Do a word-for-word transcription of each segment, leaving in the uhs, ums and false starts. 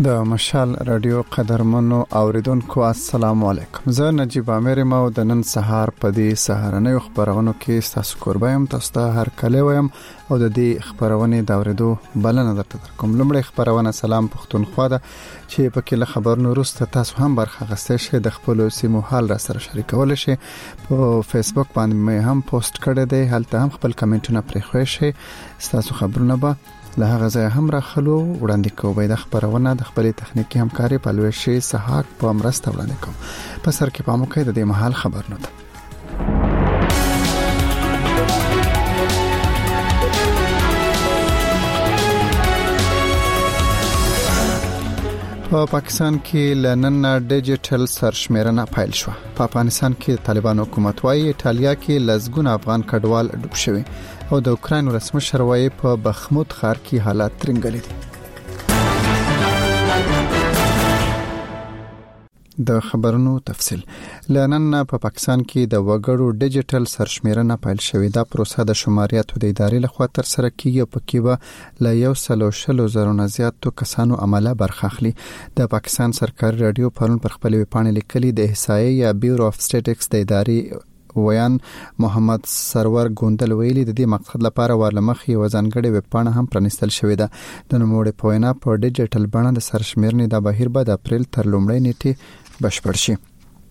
د مشال رادیو قدرمنو اوریدونکو السلام علیکم. زه نجیب امیر ما د نن سهار په دې سهارنۍ خبرونو کې تاسو قربایم تاسو ته هر کله وایم او د دې خبرونه د اوریدو بلنه درته کوم. لمړی خبرونه سلام پښتونخوا ده چې په کې له خبرونو وروسته تاسو هم برخه غوښتئ شئ د خپل سیمو حال را سره شریکول شئ. په فیسبوک باندې مې هم پوسټ کړی دی، هلته هم خپل کمنټونه پرې خوښ شئ. تاسو خبرونه به له هغه ځای هم راخلو وړاندې کوو. د خبرونه د خپلې تخنیکی همکاري په لوشي سحاق په مرسته وړاندې کوم. په سر کې پامو کې د دې محل خبرونه ده. په پاکستان کې لنن ډیجیټل سرشمیرنه پیل شو. په افغانستان کې طالبان حکومت وايي ایتالیا کې لزګون افغان کډوال ډوب شوي او د اوکرين رسمي شروعي په بخمود ښار کې حالات ترنګلي دي. د خبرونو تفصيل. لنن په پاکستان کې د وګړو ډیجیټل سرشمیرنه پیل شوې. دا پروسه د شماریاتو د ادارې لخوا تر سره کیږي او پکې به ل یو سلو شلو زرو نه زیاتو کسانو عمله برخه اخلي. د پاکستان سرکاري رادیو پرون پر خپل ویبپاڼه لیکلي د احصایې یا بیورو اف سټیټکس د ادارې ویان محمد سرور ګوندل ویلي د دې مقصد لپاره ورلمخي وزنګړې ویبپاڼه هم پرانستل شوې ده. د نوموړي په وینا په ډیجیټل بڼه د سرشمیرنې د بهیر به د اپریل تر لومړۍ نیټې بشپړ شي.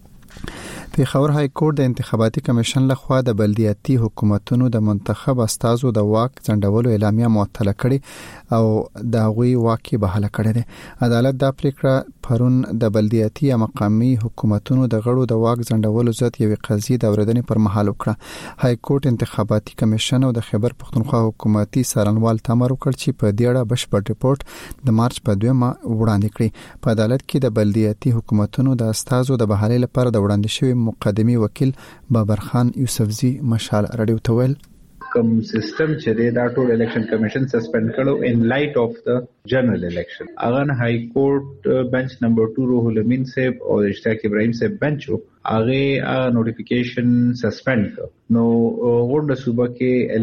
پیښور های کورټ د انتخاباتي کمیشن لخوا د بلدیاتي حکومتونو د منتخب استازو د واک ځنډولو اعلامیه معطله کړې او د غوي واکي بحاله کړې ده. عدالت د پریکړه پرون د بلدیاتي یا مقامي حکومتونو د غړو د واک ځنډولو ضد یوې قضیې د اوریدنې پر مهال وکړه. های کورټ انتخاباتي کمیشن او د خیبر پښتونخوا حکومتي څارنوال تمر وکړ چې په دې اړه بشپړ ریپورت د مارچ په دویمه وړاندې کړي. په عدالت کې د بلدیاتي حکومتونو د استازو د بحالې لپاره د وړاندې شوی مقدمي وکیل بابر خان یوسفزی مشال رادیو تویل کوم سیستم چې دا ټول الیکشن کمیشن سسپند کړو ان لایټ اف د جنرال الیکشن. اغه های کورټ بنچ نمبر دو روح الامین صاحب او اشتیاق ابراهیم صاحب بنچو هغه نوټیفیکیشن سسپند کړ. نو غونډه صوبه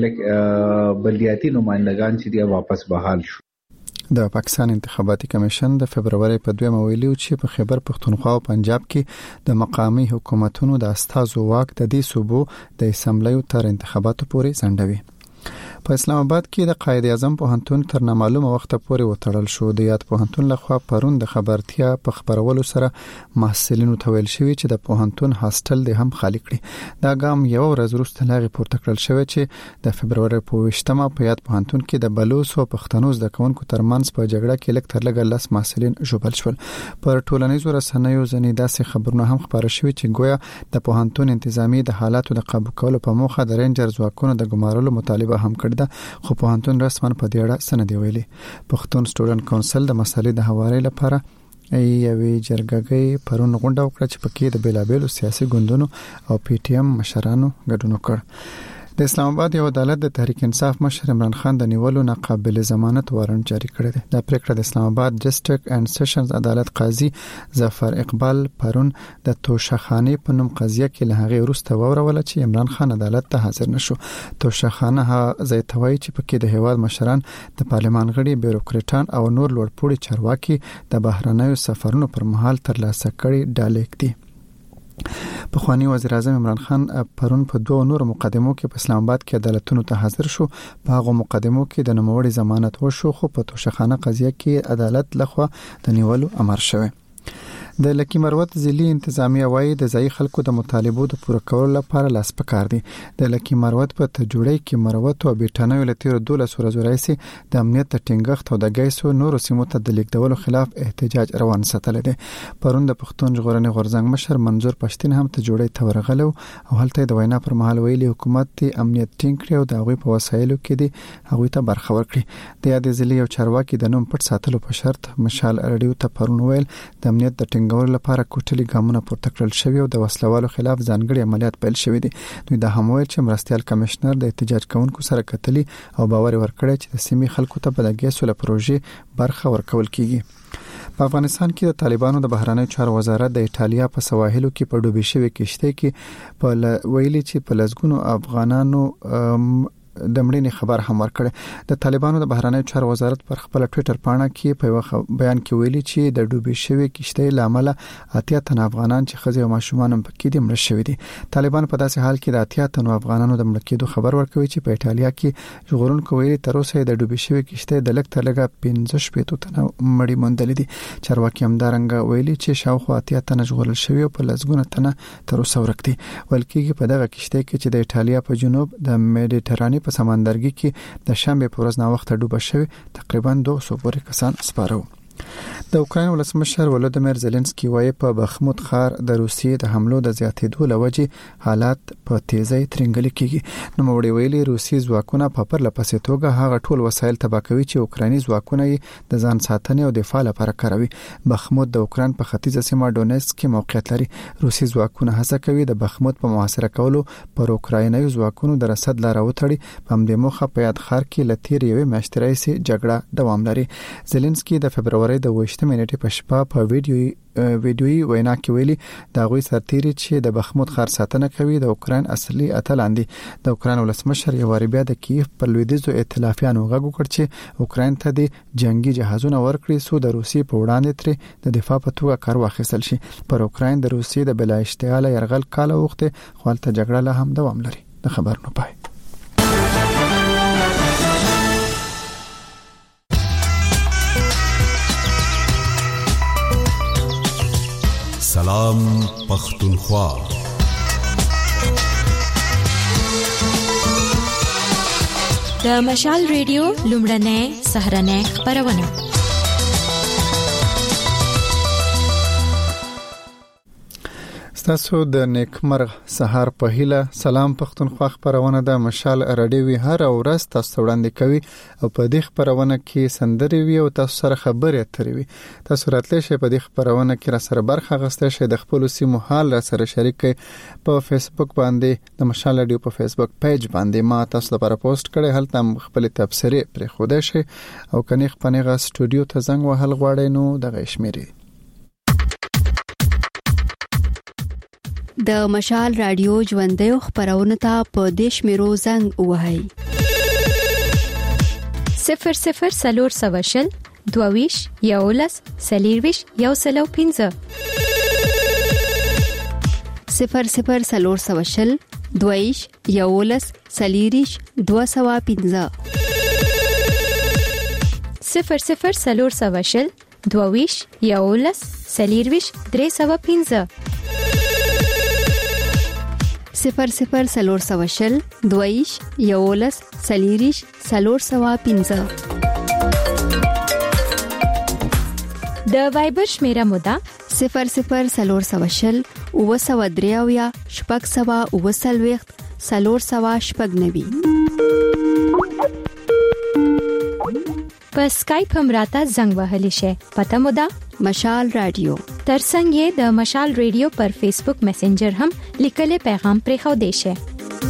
کې بلدیاتي نمائندگان چې دی واپس بحال شو. د پاکستان انتخاباتي کمیشن د فبرवरी په دویمه ویلي چې په خیبر پښتونخوا او پنجاب کې د مقامی حکومتونو د استازو واک د دې صوبو د اسمبلیو تر انتخاباتو پورې ځنډوي. په اسلام آباد کې د قائد اعظم پوهنتون تر نامعلومه وخت پورې وتړل شو. د یاد پوهنتون لخوا پرون د خبرتیا په خبرولو سره محصلینو ته ویل شوی چې د پوهنتون هاستل د هم خالی کړي. دا ګام یو ورځ وروسته لاغي پورته کړل شوی چې د فبرवरी په ویشتمه په یاد پوهنتون کې د بلوچ او پښتنو زده کوونکو ترمنځ په جګړه کې لک تر لګ لاس محصلین ژوبل شول. پر ټولنیزو رسنیو ځنې داسې خبرونه هم خبره شوي چې ګویا د پوهنتون انتظامی د حالاتو د قابو کولو په موخه د رینجر ځواکونو د ګمارلو مطالبه هم کړې ده، خو پوهنتون رسمن په دې اړه سند ویلي. پښتون سټوډنټ کونسل د مسلې د حوالې لپاره ایوي جرګګي پرون غونډه وکړه چې پکې د بیلابېلو سیاسي ګوندونو او پی ټی ایم مشرانو ګډون وکړ. د اسلام آباد یو عدالت د تحریک انصاف مشر عمران خان د نیولو ناقابل ضمانت وارنټ جاری کړی دی. دا پریکړه د اسلام آباد ډیسټریکټ اینڈ سیشنز عدالت قاضي ظفر اقبال پرون د توشخانه په نوم قضیه کې له هغه وروسته وروله چې عمران خان عدالت ته حاضر نشو. توشخانه ها زیتوي چې پکې د هیواد مشران، د پارلمان غړي، بیوروکریټان او نور لوړپوړي چارواکي د بهرنیو سفرونو پر مهال ترلاسه کړي ډالیک دي. په خواني وزیر اعظم عمران خان پرون په دوه نور مقدمو کې په اسلام آباد کې عدالتونو ته حاضر شو. په هغه مقدمو کې د نوموړي ضمانت وشو، خو په توشخانه قضیه کې عدالت لخوا د نیولو امر شوی. د لکی مروت ضلعي انتظامیه وايي د ځای خلکو د مطالبو د پوره کولو لپاره لاس پکار دي. د لکی مروت په تجوړی کې مروت او بیټانوي لتیر دولس ورځې راځي د امنیت ټینګښت او د ګیسو نورو سیمو ته د لیکدولو خلاف احتجاج روان ساتل دي. پرون د پښتون ژغورنې غورځنګ مشر منظور پښتين هم تجوړی ته ورغلو او هلته د وینا پر مهال ویلي حکومت ته امنیت ټینګ کړي او د هغوی په وسایلو کې دي هغوی ته برخه ورکړي. د یاد ضلعي او چارواکي د نوم پټ ساتلو په شرط مشال رادیو ته پرون ویل د امنیت د ټینګولو لپاره کوټلي ګامونه پورته کړل شوی او د وسلوالو خلاف ځانګړي عملیات پیل شوی دي. دوی د همویل چې مرستيال کمشنر د احتجاج کوونکو سره کتلي او باور ورکړی چې د سیمې خلکو ته په لګیسو له پروژې برخه ورکول کیږي. په افغانستان کې د طالبانو د بهرنیو چارو وزارت د ایټالیا په سواحلو کې په ډوبې شوی کشته کې په ویلي چې په لزګونو افغانانو د مړینې خبر هم ورکړ. د طالبانو د بهرنی چارو وزارت پر خپل ټوئیټر پاڼه کې په بیان کې ویلي چې د ډوبې شوی کشتۍ لامل اتیا تن افغانان چې خځې او ماشومان هم پکې دي مړ شوي دي. طالبان په داسې حال کې د اتیا تن افغانانو د مړ کېدو خبر ورکوي چې په ایټالیا کې ژغورونکو ویلي تر اوسه د ډوبې شوی کشتۍ د لږ تر لږه پنځه شپږ تن مړي موندل دي. چارواکي هم دارنګ ویلي چې شاوخوا اتیا تن ژغورل شوی او په لسګونه تن تر اوسه ورک دي. ولکه په دغه کشتۍ کې چې د ایټالیا په جنوب د میډیټراني په سمندرګي کې د شنبه په ورځ نا وخت ډوبه شوی تقریبا دوه سوه پورې کسان سپاره. د اوکراین ولسمشر ولودیمیر زيلنسکي وايي په بخمود ښار د روسیې د حملو د زیاتېدو لوجې حالات په تیزی ترنګل کېږي. نو موري ویلي روسي ځواکونه په پرله پسې توګه هغه ټول وسایل تباه کوي چې اوکرایني ځواکونه د ځان ساتنې او دفاع لپاره کاروي. بخمود د اوکراین په ختیځه سیمه ډونیټسک کې موقعیت لري. روسي ځواکونه هڅه کوي د بخمود په محاصره کولو پر اوکرایني ځواکونو د رسد لاره وتړي. په همدې موخه په یاد ښار کې لتیر یوې میاشتې راهیسې جګړه دوام لري. زيلنسکي د فبرवरी د وشته منټې په شپه په ویډیو ویډیوي وینا کې ویلي دا غوي سرتيري چې د بخمود ښار ساتنه کوي د اوکراین اصلي اتلان دي. د اوکراین ولسمشر یو واری بیا د کیف په لویدیځو ائتلافیانو غږ وکړ چې اوکراین ته د جنگي جهازونو ورکړي سو د روسي په وړاندې تر د دفاع په توګه کار واخیستل شي. پر اوکراین د روسي د بلا اشتعال يرغل کال وخت خپل جګړه له هم دوام لري. د خبر نو پای سلام پختونخوا. د مشال ریډیو لومړنۍ سهرنۍ خبرونه. تاسو د نیکمرغ سهار په هیله سلام پختونخوا خبرونه د مشال رادیوي هر ورځ تاسو وړاندې کوي او په دې خبرونه کې سندري وي او تاسو سره خبرې اترې وي. تاسو راتلئ شئ په دې خبرونه کې را سره برخه غوښتئ شئ د خپل سیمو حال را سره شریک کړئ. په فیسبوک باندې د مشال رادیو په فیسبوک پیج باندې ما تاسو لپاره پوسټ کړی، هلته خپل تبصره پرې خوده شئ او کني خپنه غا سټوډیو ته زنګ وهل غواړئ نو دغه شمیرې د مشال رادیو ژوندۍ خبرونه ته په دیش میرو زنګ وهاي صفر صفر سلور سواشل دوویش یولس سلیرویش یو سلو پینزه صفر صفر سلور سواشل دوویش یولس سلیریش دو سوا پینزه صفر صفر سلور سواشل دوویش یولس سلیرویش درې سوا پینزه صفر صفر سلور سواشل دویش یولس سلیریش سلور سوا پینزه. د وایبر شمیره مودا صفر صفر سلور سواشل او سوا دریاویا شپږ سوا او سلويخت سلور سوا شپږ نوي. په اسکایپ هم راته زنګ وهلی شي. پته مودا مشال رادیو. ترڅنګ یې د مشال ریډیو پر فیسبوک میسنجر هم لیکلې پیغام پرې خو دی شي.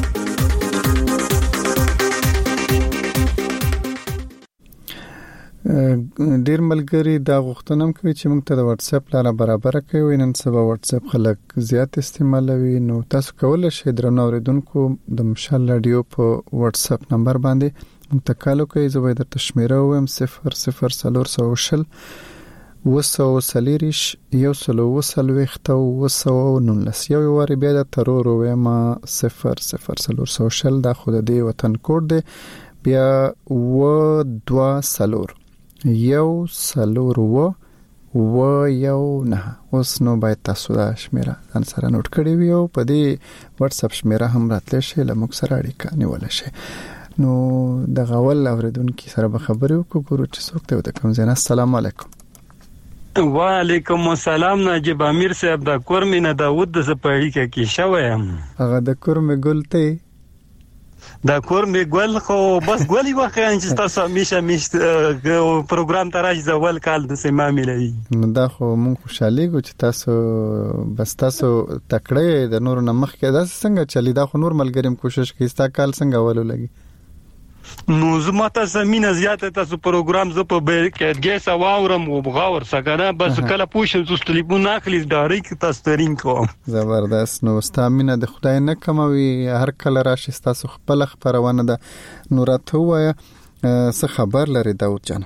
ډیر ملګری دا غوښتنه کوي چې موږ ته د واتس اپ لاره برابر کړئ. نن سبا واتس اپ خلک زیات استعمالوي، نو تاسو کولای شئ درنو اوریدونکو د مشال رادیو په واتس اپ نمبر باندې موږ ته کال وکړئ. زه به درته شمیره ووایم صفر صفر سلور سواشل وسو سلیریش یو سلو وسلويخت وسو نونلس یو واری بیا د ترور وېما صفر صفر سلور سوشل د خود دی وطن کوډ دی بیا و دوا سلور یو سلور و و یو نه. اوس نو باید تاسو دا شمیره ان سره نوٹ کړئ وي او په دې واتس اپ شمیره هم راتلی شي لموږ سره اړیکه نیول شي. نو د غول اوریدونکو سره به خبرې وکړو ګورو چې څوک ته د کوم ځای. السلام علیکم. وعلیکم السلام. نجیب امیر صاحب د کورمې نه داوود د سپاړی کې شوم. هغه د کورمې ګل ته د کورمې ګل خو بس ګولې واخیان چې تاسو همیشه میشته پروګرام ته راځي ځول کال د سیمه ملوي. نو دا خو مونږ خوشاله ګو چې تاسو بس تاسو تکړه د نور نمخ کې دا څنګه چلی. دا خو نور ملګریم کوشش کوي ستا کال څنګه ولو لګي. نو زما ته زمينه زیاته تاسو پروګرام ز په بیرګه سواورم او بغاور سګنه بس کله پوښتنه تاسو ټلیفون اخلي ډایرکټ تاسو ترين کوم. زبردست. نو ستامینه د خدای نه کموي، هر کله راشي تاسو خپل خبرونه ده نو راته وای څه خبر لري داود جان؟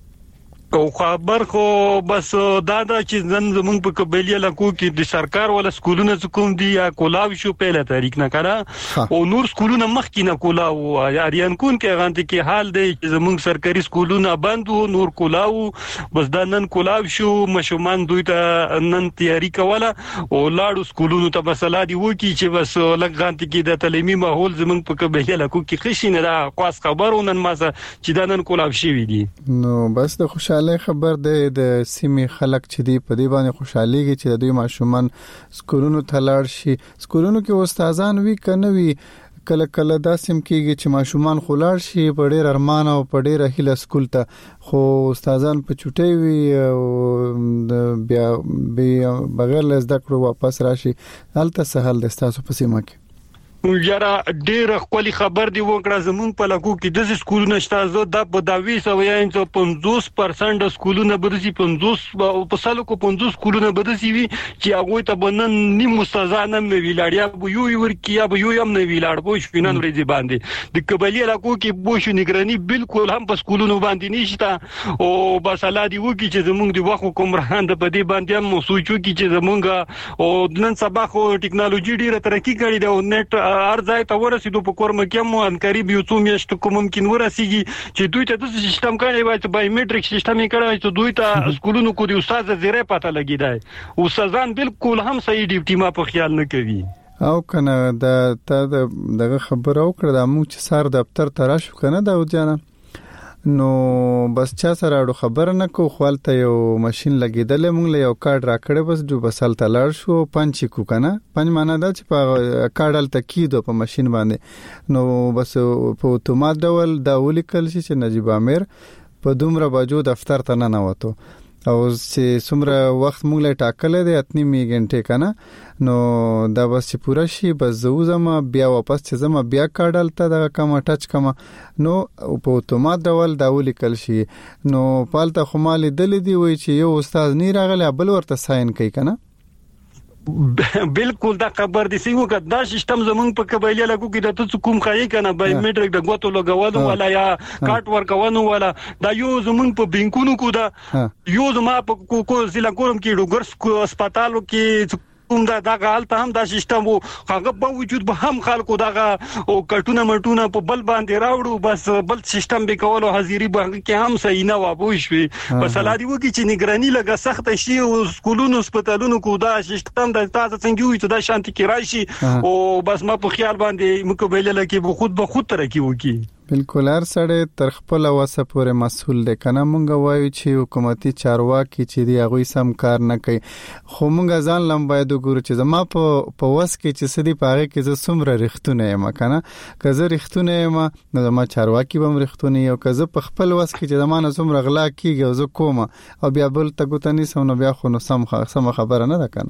او خبر خو بس دا دا چې نن زمونږ په قبيله علاقو کې د سرکار ولا سکولونه کوم دي یا کولاو شو په تاریخ نه کړه او نور سکولونه مخکې نه کولاو اریان کون کې غانته کې حال دی چې زمونږ سرکاري سکولونه بند وو، نور کولاو بس دا نن کولاو شو، مشومان دوی ته نن تیاری کوله او لاړو سکولونو ته مسله دی وکی چې بس لږ غانته کې د تعلیمي ماحول زمونږ په قبيله علاقو کې خشینه دا خاص خبرونه مازه چې دا نن کولاو شي وي دي. نو بس د خوشاله خبر ده د سیمې خلک چې دی په دې باندې خوشحاليږي چې د دوی ماشومان سکولونو ته لاړ شي. سکولونو کې استادان وی کنه وی کله کله داسم کېږي چې ماشومان خلاړ شي په ډېر ارمان او په ډېر هیله سکول ته، خو استادان په چټي وي او بیا بغیر له زده کړو واپس راشي. هلته سهال د تاسو په سیمه کې یاره ډېر خپل خبر دی وکړه زمون په لکو کې د سکولونو شته زه د په داوی سویان څو پنځوس پرسنټ سکولونه برسي پنځوس په سالو کو پنځوس سکولونه برسي وي چې هغه ته بنن نیم مستزانه مې ویلاړیا بو یو ورکیا بو یو هم نه ویلاړ بو شپینن ورځي باندې د قبيله لکو کې بو شو نگراني بالکل هم په سکولونو باندې نشته او بس الله دی وکي چې زمونږ دی وخت کومران د پدې باندې هم سوچو کې چې زمونږ او نن سبا خو ټکنالوژي ډیره ترقی کړې ده او نت هر ځای ته ورسېدو په کور مکه مو ان قریب یو څو میاشتې کوم ممکن ورسیږي چې دوی ته د سیستم کړي وای ته بایومټریک سیستم یې کړی چې دوی ته سکولونو کو دی استاد زیره پته لګیدای او سزان بالکل هم صحیح ډیوټي ما په خیال نه کوي. او کنه د ته دغه خبر او کړه د مو چې سار دفتر ته راشو کنه دا وځنه نو بس چا سره اړو خبر نه کو خپلته یو ماشين لګیدل مونږ له یو کارت راکړې بس جو بسال تلار شو پنځ کو کنه پنځ معنا دا چې په کارت تکیدو په ماشين باندې نو بس په اتومات ډول دا ولیکل شي چې نجیب امیر په دومره باجو دفتر ته نه وته او چې څومره وخت مونږ له ټاکل دي اتنی می غنټه کنه نو دا بس چې پوره شي بس زوزم بیا واپس چې زما بیا کاډل ته د کوم ټچ کوم نو په اتومات ډول دا ولیکل شي نو پالته خمالي دل دی وای چې یو استاد نه راغلی بل ورته ساين کوي کنه بالکل دا خبر دي سیو که دا سیستم زمونږ په قبيله لګو کې د تاسو کوم خایي کنه بایومټریک د غوتو لګولو ولا یا کارت ورکوونو ولا دا یو زمونږ په بینکونو کو دا یو زما په کو ضلع کورم کې ډوګرس هسپتالو کې کوم دا دا حالت هم دا سیستم وو هغه په وجود به هم خلکو دا او کټونه مټونه په بل باندې راوړو بس بل سیستم به کولو حاضری به کې هم صحیح نه وابوش وي بس لادي وو کې چې نگرانی لګه سخت شي او سکولونو هسپتالونو کو دا سیستم د تاسو څنګه وي چې دا شانتي کې راشي او بس ما په خیال باندې مقابله لکه به خود به خود ترقی وکي. بالکل هر سړی تر خپل واسه پورې مسؤل دی کنه مونږ وایو چې حکومتي چارواکي چې دی هغه سم کار نه کوي خو مونږ ځان لم باید وګورو چې زما په په وس کې چې سدي پاره کې ز سمره رښتونه یم کنه کزه رښتونه یم نو زما چارواکي بم رښتونه یو کزه په خپل وس کې چې زما نه سمره غلا کیږي او زه کوم او بیا بل تګوتنی سم نو بیا خو نو سم سم خبره نه ده کنه.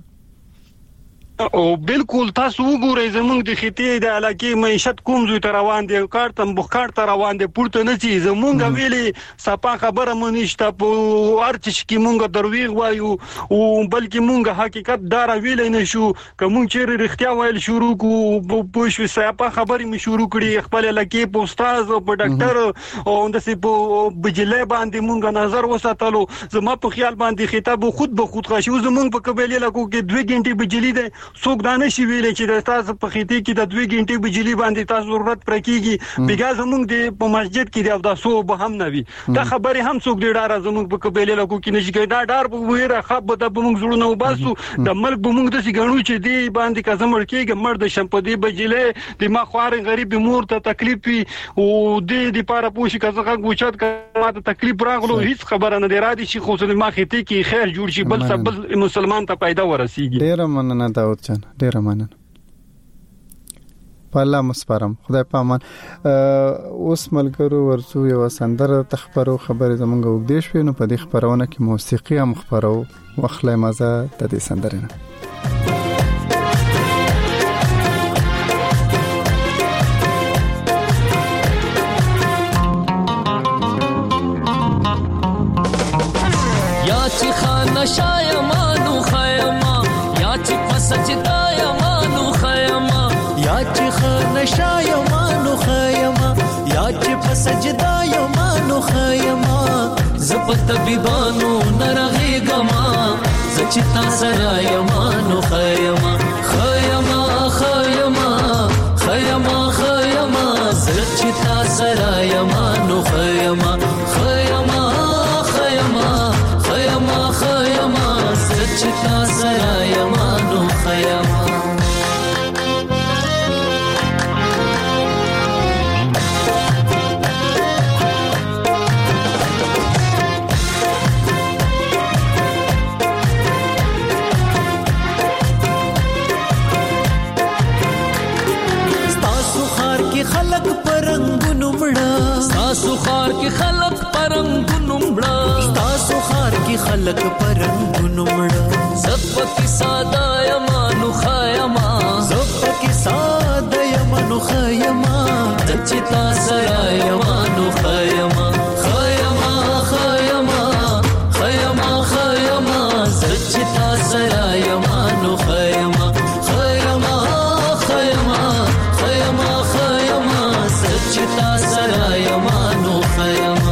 او بالکل تاسو وګورئ زمونږ د خطې د علاقې معیشت کوم زوی ته روان دی کارتم بخار ته روان دی پورته نشي زمونږ ویلي صفه خبره مونږ په ارچ کې مونږ درویغ وایو او بلکې مونږ حقیقت دار ویلې نشو کوم چې رښتیا ویل شروع کو پوښ صفه خبرې مې شروع کړې خپل علاقې په استاد او په ډاکټر او د سي په بجلی باندې مونږ نظر وساتلو زما په خیال باندې خطاب خود به خود خاشو زمونږ په قبيله لکو کې دوه غنټې بجلی ده څوک دانه شي ویل چې د تاسو په خېټه کې د دوه غنټې بجلی باندې تاسو ضرورت پر کېږي بیګا زمونږ د په مسجد کې د تاسو به هم نه وي دا خبره هم څوک ډیر ډار زمونږ په قبيله لکو کې نشي کېدا ډار به ویره خپ د موږ زړونه وباسو د ملک به موږ د سي غنو چې دی باندې کزمړ کېږي مرد شمپدي بجلی د ما خوار غریب مور ته تکلیف او د دې لپاره پوښي کزه غوچات کما ته تکلیف راغلو هیڅ خبره نه دی را دي چې خو سره ما خېټه کې خیر جوړ شي بل سبل مسلمان ته پیدا ورسیږي. ډیر مننه دا ډیر مننه په الله مسپارم خدای پامان. اوس ملګرو ورڅو یو سندره تخبرو خبره زمونږ وګدې شوې نو په دې خبرونه کې موسیقي هم خبرو واخلې مزه د دې سندره نه. یا چې خنشا یمانو خیما یا چې پسجدا یمانو خیما زپ طبيبانو نرغي گما زچتا سرا یمانو خیما خیما خیما خیما خیما زچتا سرا یمانو خیما خیما خیما خیما خیما زچتا سرا یمانو خیما خلق پرنګونو مړه تاسو خار کې خلق پرنګونو مړه تاسو خار کې خلق پرنګونو مړه زپ کی ساده یمانو خیما زپ کی ساده یمانو خیما دچتا سرا یمانو خیما خیما خیما خیما خیما دچتا سرا یمانو خیما خیما خیما خیما چتا سرا یمانو خیما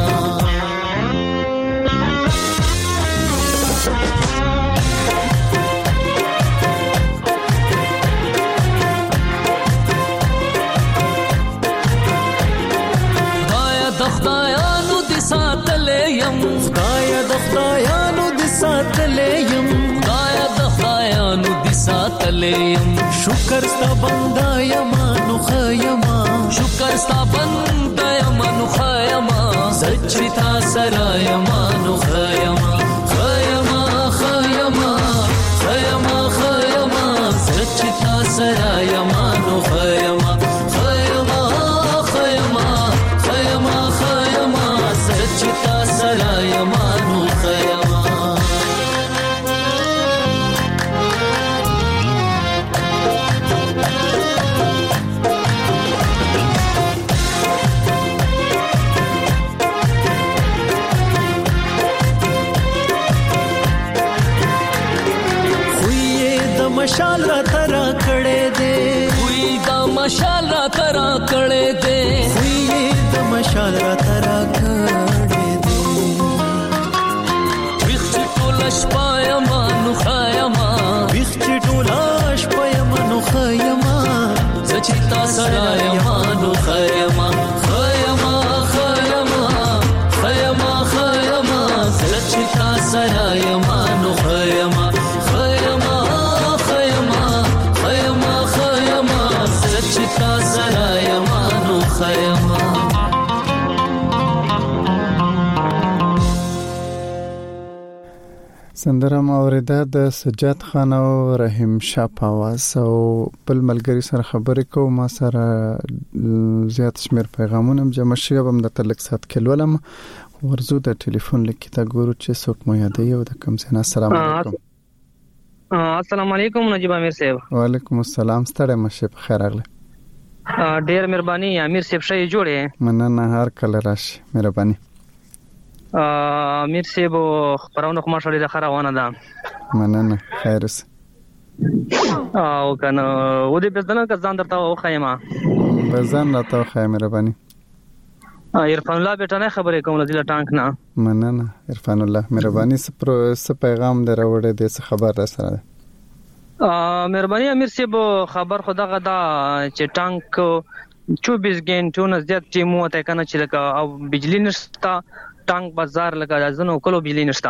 خدایا د خدایانو د ساتلې يم خدایا د خدایانو د ساتلې يم خدایا د خدایانو د ساتلې يم شکر ستا بندا یمانو خیما شکر ستا بندا یمانو خیما زچتا سرا یمانو خیما خیما خیما خیما خیما زچتا سرا یمانو خیما خیما خیما خیما خیما زچتا سرا یمانو خیما مشال را ترا کړه دے وی دا مشال را ترا کړه دے وی دا مشال را ترا کړه دے ویخ ټولاش پایما نو خایما ویخ ټولاش پایما نو خایما زچتا سرا یما نو خایما خایما خایما خایما خایما زچتا سرا یما نو خایما چتا سرا یمانو خیما سندره مورده د سجاد خان او رحیم شاه په आवाज او بل ملګری سره خبرې کوم ما سره زیات شمیر پیغامونه جمع شوي هم د تلک سات کلولم ورزو د ټلیفون لیکه تا ګورو چې څوک مو یادې او د کم سنا السلام علیکم السلام علیکم نجیب امیر صاحب وعلیکم السلام ستړی مشه په خیر راغله ډیر مهرباني امیر صاحب شې جوړې مننه هر کله راشي مهرباني امیر صاحب خبرونه کومه شړې د خروانه ده مننه خیر اوسه او کنه و دې په ځنه ځان درته او خیمه بزن راته خیمه مهرباني عرفان الله بیٹانه خبرې کوم د ټانک نه مننه عرفان الله مهرباني سپر س پیغام دروړې د څه خبر را سره مهرباني امیر صاحب خبر خدا غدا چې ټانک چوبیس غنټو نه زیات ټیمو ته کنه چې لکه او بجلی نشتا ټانک بازار لکه ځنو کولو بجلی نشتا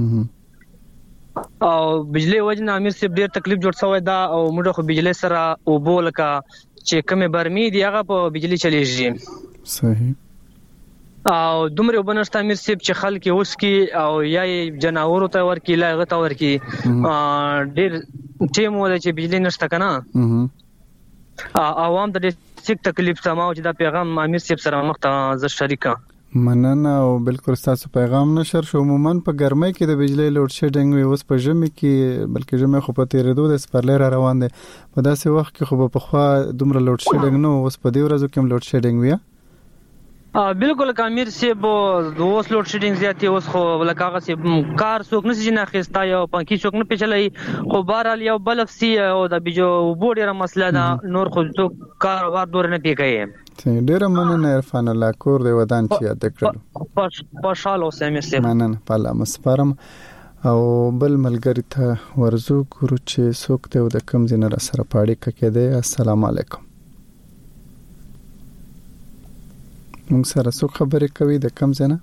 او بجلی وجنه امیر صاحب ډیر تکلیف جوړ شوی دا او موږ خو بجلی سره او بولکا چې کومه برمی دی هغه په بجلی چلیږي صحیح او دومره وبنشت امیر صاحب چې خلک اوس کی او یا جناورو ته ورکی لاغه ته ورکی ډیر ټیم ول چې بجلی نشته کنه عوام د ډیر تکلیف سماو چې دا پیغام امیر صاحب سره مخته ز شریکا مننه او بالکل تاسو پیغام نشر شو عموما په ګرمۍ کې د بجلی لوډ شیډینګ وي اوس په ژمي کې بلکې ژمي خو په تیرېدو د سپرلې را روان دي په داسې وخت کې خو په خوا دومره لوډ شیډینګ نو اوس په دې ورځو کې هم لوډ شیډینګ وي بالکل کامیر سیب اوس لوډ شیډینګ زیاتې اوس خو لکه هغه سیب کار څوک نشي نه اخیستا یو پنکی څوک نه پیچلای خو بهرحال یو بلف سی او د بيجو بوډیره مسله ده نور خو څوک کاروبار دور نه پیکای ډیره مننه عرفان الله کور دی ودان چې یاد کړو خوشاله اوسه مې سیب مننه پاله مسپارم او بل ملګری ته ورزو ګورو چې څوک ته د کم زینه سره پاړی ککې دی. السلام علیکم. موږ سره څوک خبرې کوي د کم زینه؟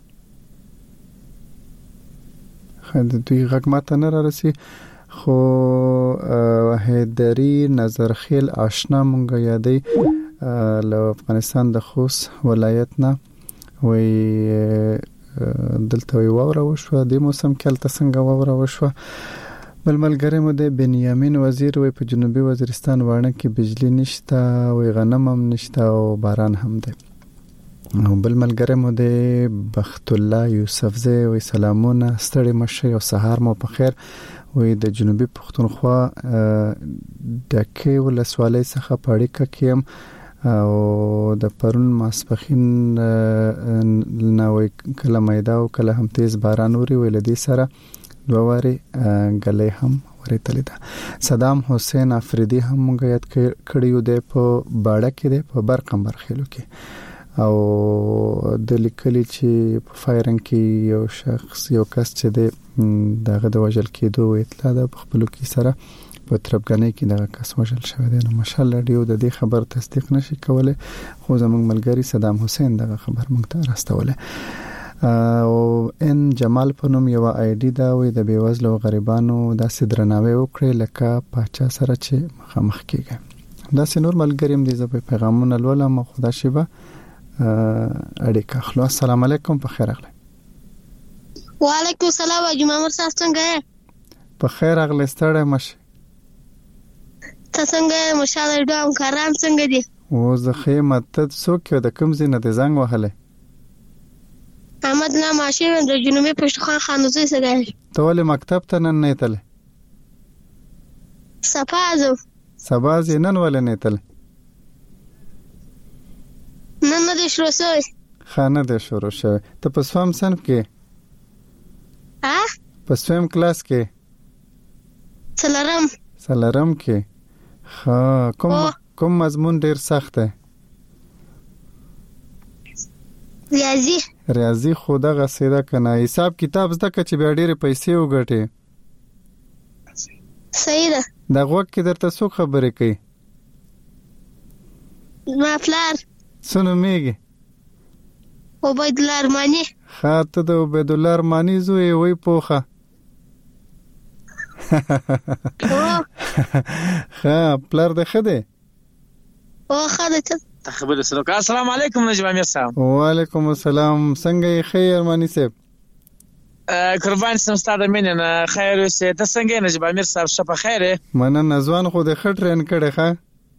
خد دوی غږ ماته نه راسي خو هیدری نظر خیل آشنا مونږ یادې له افغانستان د خوست ولایت نه وي دلته وی ووره وشو د موسم کې الته څنګه ووره وشو. بل ملګری مو د بنیامین وزیر وی په جنوبي وزیرستان وانه کې بجلی نشته وی غنم هم نشته او باران هم دی. بل ملګری مو د بخت الله یوسف زی وی سلامونه ستړي مشه او سهار مو په خیر وی د جنوبي پښتونخوا دکې ولسوالۍ څخه پاړی ککیم او د پرون ماسپخین نوې کله مېدا او کله هم تیز باران وری ویل دي سره دوواري غلې هم ورته ده. صدام حسین افریدی هم موږ یاد کړیو د په باړه کې د په برقم برخلو کې او د لیکلي چې په فایرنګ کې یو شخص یو کس چې دغه د وژل کېدو اطلاع ده په خپل کې سره په تربګنۍ کې دغه کس وژل شوی دی. نو ماشاءالله ډیو د دې خبر تصدیق نشي کوله خو زموږ ملګری صدام حسین دغه خبر موږ ته راستوله. او ان جمال پنوم یو آی ډی دا وي د بیوزلو غریبانو د سدرناوي وکړي لکه پاچا سره چې مخامخ کیږي. دا سينور ملګریم دي زه په پیغامونه لولم خدا شيبه اړیکه خلاص. السلام علیکم په خیر اغله. وعلیکم السلام جمعه صاحب څنګه یې؟ په خیر اغله ستړی مشه. ته څنګه یې؟ مشاله ډوم کاران څنګه دي؟ او زه خیمه ته څوک د کوم زینه د زنګ وهله؟ احمد نه ماشین د جنوبي پښتونخوا خانوزي څنګه؟ ته ولې مکتب ته نن نه تله؟ سپازو سباز نن ولې نه تله؟ نن نه د شروع شوی. خانه د شروع شوی. ته په سوم صنف کې؟ ها؟ په سوم کلاس کې؟ سلرم. سلرم کې. ها کوم او. کوم مضمون ډیر سخت دی؟ ریاضی. ریاضی خو دغه سیده کنه حساب کتاب زده ک چې بیا ډېر پیسې وګټي. صحیح ده. دا وخت کې درته څو خبرې کوي؟ ما فلار سنو میگه عبید الله ارمانی. خاطر د عبید الله ارمانی زوی وای پوخه. ها پلار د خده او خده ته خبر سره. السلام علیکم نجم امیر صاحب. وعلیکم السلام. څنګه یې خیر ارمانی صاحب؟ قربان سم ستاسو مینه خیر اوسه. ته څنګه نجم امیر صاحب؟ شپه خیره. مننه ځوان خو د خټ رن کړه ښه.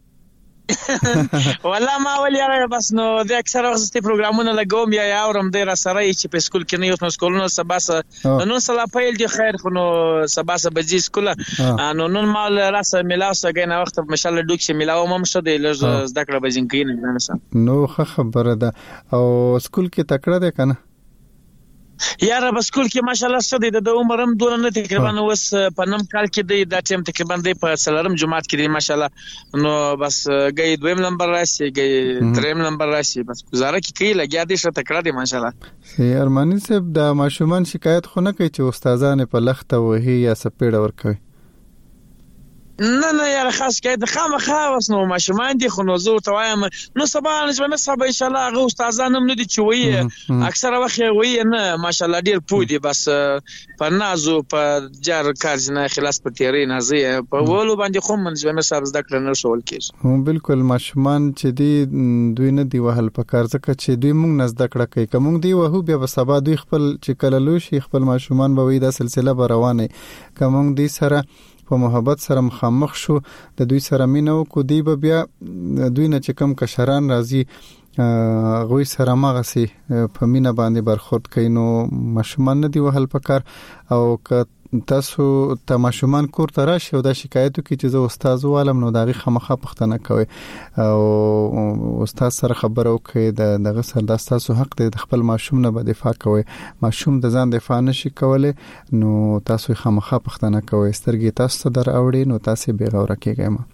والله ما ولې بس نو د اکثر وخت پروګرامونه لګوم یا اورم د را سره چې په سکول کې نه یو نو سکولونو سباسه نو سلا پیل دي خیر خو نو سباسه بجې سکول نو نن مال راسه ملاوسه غنه وخت مشالله دوک چې ملاو مم شو دی لږ زده کړه بجین کې نه نو خبره ده. او سکول کې تکړه ده کنه؟ یاره په سکول کې ماشاءالله څه دی د عمرم دونه نه تقریبا اوس په نم کال کې دی دا ټیم تقریبا دی په سلرم جماعت کې دی ماشاءالله نو بس گئی دویم نمبر راشي گئی دریم نمبر راشي بس گزاره کې کوي لګیا دي شته تکړه دی ماشاءالله. سی ارمانی صاحب د ماشومان شکایت خو نه کوي چې استادانه په لخته وهي یا سپېړه ور کوي؟ نه نه یاره خاص کې د خامخا وس نو ماشومان دي خو نو زه توایم نو سبا نجم صاحب ان شاء الله هغه استادان هم نه دي چې وي اکثره وخت وي نه ماشاءالله ډیر پودي بس په نازو په جار کار نه خلاص په تیری نازي په ولو باندې خو نجم صاحب زده کړ نه شول کیږي. هم بالکل ماشومان چې دی دوی نه دی وهل په کار ځکه چې دوی موږ نه زده کړه کوي کوم دی وهو بیا په سبا دوی خپل چې کله لوشي خپل ماشومان به وي دا سلسله به روانه کوم دی سره په محبت سره مخامخ شو د دوی سره مینه وکړو دی به بیا دوی نه چې کم کشران راځي غوي سره مغسي په مینه باندې برخورد کوي نو ماشومان نه دی وهل پکار او ک تاسو ته ماشومان کور ته راشي او دا شکایتو کې چې زه استاد والم نو دغه خامخا پښتنه کوي او استاد سره خبرو کوي د دغه سره د تاسو حق دی د خپل ماشوم نه به دفاع کوي ماشوم د ځان دفاع نشي کولای نو تاسو خامخا پښتنه کوي سترګې تاسو ته در اوړي نو تاسو به غوړه کېږئ ما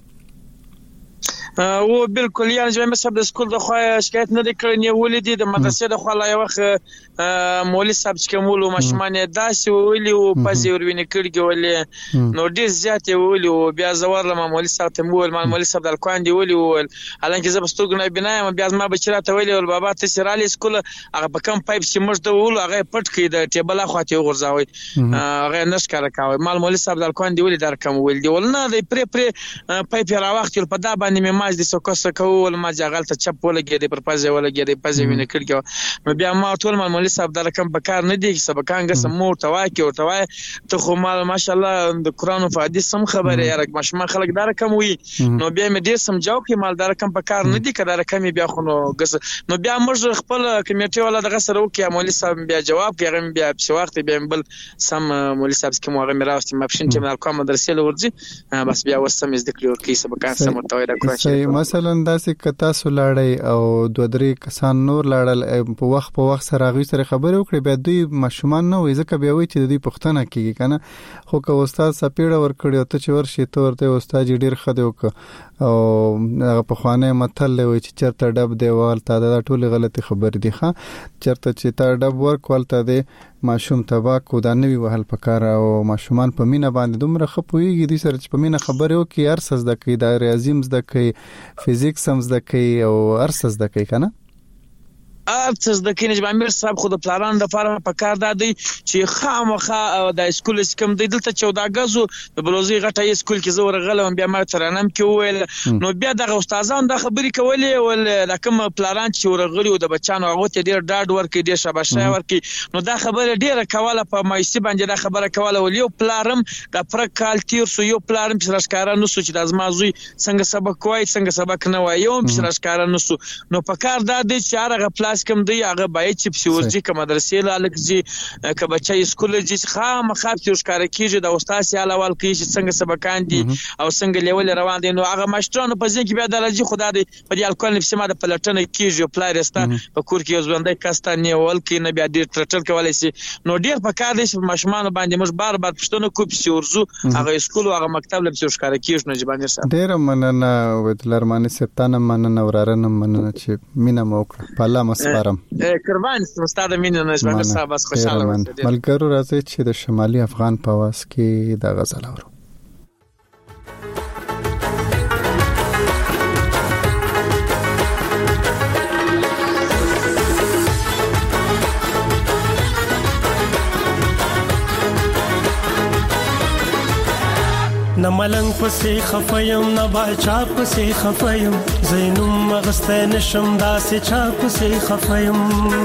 او بالکل یعنی چې مې سب د سکول د خو شکایت نه کړی نه ولې د مدرسې د خو لا یو وخت مولوی صاحب چې کومولو مشمانه داسې ویلي او پځې وروینه کړی ولې نو ډیر زیات ویلي او بیا زوړ لمه مولوی صاحب ته مول مولوی صاحب د الکوان دی ویلي او الانکه زه بستوګ نه بنایم بیا ما بچرا ته ویلي او بابا ته سرالی سکول هغه په کم پایپ چې موږ ته ول هغه پټ کړی د ټیبل اخواته ورځاوي هغه نشکره کاوه مال مولوی صاحب د الکوان دی ویلي در کوم ویل دی ول نه د پری پری پایپ را وخت په دا باندې ماج د سوکس کول ما جغل ته چپ ولګی د پر پځه ولګی د پځه وینه کړی نو بیا ما ټول مال مولوی صاحب د رقم په کار نه دی سبقان قسم مور تواکی او توای ته خو مال ماشاءالله د قران او حدیث سم خبره یاره ماشما خلک دا رقم وی نو بیا مې ډیر سمجاو کې مال دا رقم په کار نه دی کړه رقم بیا خو نو قس نو بیا موږ خپل کمیټه ولا دغه سره وکي مولوی صاحب بیا جواب کوي بیا په وخت بیا بل سم مولوی صاحب کوم هغه میراستي مپشن چې مال کوم مدرسې لورځي بس بیا وسم از د کلیو کې سبقان سم توای دا کوي مثلا داسې کتا سولړی او دوه درې کسان نور لاړل په وخت په وخت سره غوي سره خبرې وکړي بیا دوی ماشومان نه وي ځکه بیا وایي چې دوی پښتنه کیږي کنه خو که استاد سپیړه ورکړي او ته چې ورشي ته ورته استاد ډیر خدای وک او هغه په خوانه متل وي چې چرته ډب دیوال ته دا ټول غلطي خبر دي ښه چرته چې تا ډب ورکول ته دی ماشوم تبا کو دا نوی وهل پکار او ماشومان په مینا باندې دومره خپويږي دي سره چې په مینا خبرو کې ارسز د کې د ریاضیم زده کوي فزیکس هم زده کوي او ارسز د کوي کنه ارتس د کینج امیر صاحب خو د پلان د فارم په کار دادی چې خامخا د سکول سکم د دلته چودہ غزو د بلوزي غټه سکول کې زور غلم بیا ما ترانم کې ویل نو بیا د استادان د خبرې کولې ول لکم پلان چې ورغلی او د بچانو هغه ته ډیر ډاډ ورکې ډیر شاباشه ورکې نو دا خبره ډیره کوله په مایسي باندې دا خبره کوله ول یو پلارم د پرکال تیر سو یو پلارم چې راشکاره نو سوچ د ازمازوي څنګه سبق وای څنګه سبق نه وای یو چې راشکاره نو سو نو په کار دادی چې هغه کم دی هغه باید چې پسورځي کوم مدرسې لالکځي که بچي سکول چې خامخا چې ښکار کیږي د استاد سیاله وال کې چې څنګه سبقان دي او څنګه لیول روان دي نو هغه مشترانو په ځین کې بیا درجه خدای دی په دې الکول نفسي ما د پلټنه کیږي پلارستا په کور کې ځوندای کاستا نیول کې نه بیا ډیر ترټل کولای شي نو ډیر په کار دي چې ماشومان باندې موږ بار بار پښتنو کو پسورځو هغه سکول او هغه مکتب لپاره ښکار کیږي نه جبانیر صاحب ډیر مننه ودلرمانه سپتانه مننه ورارنه مننه چې مینا موکړه په الله مسپارم قربان استاد مين نه ژوند صاحب بس خوشاله اوسئ ملګرو راځي چې د شمالي افغان په واس کې د غزل اورو نه ملنګ پسې خفایم نه باچا پسې خفایم زینوم مغسته نشم داسې چا پسې خفایم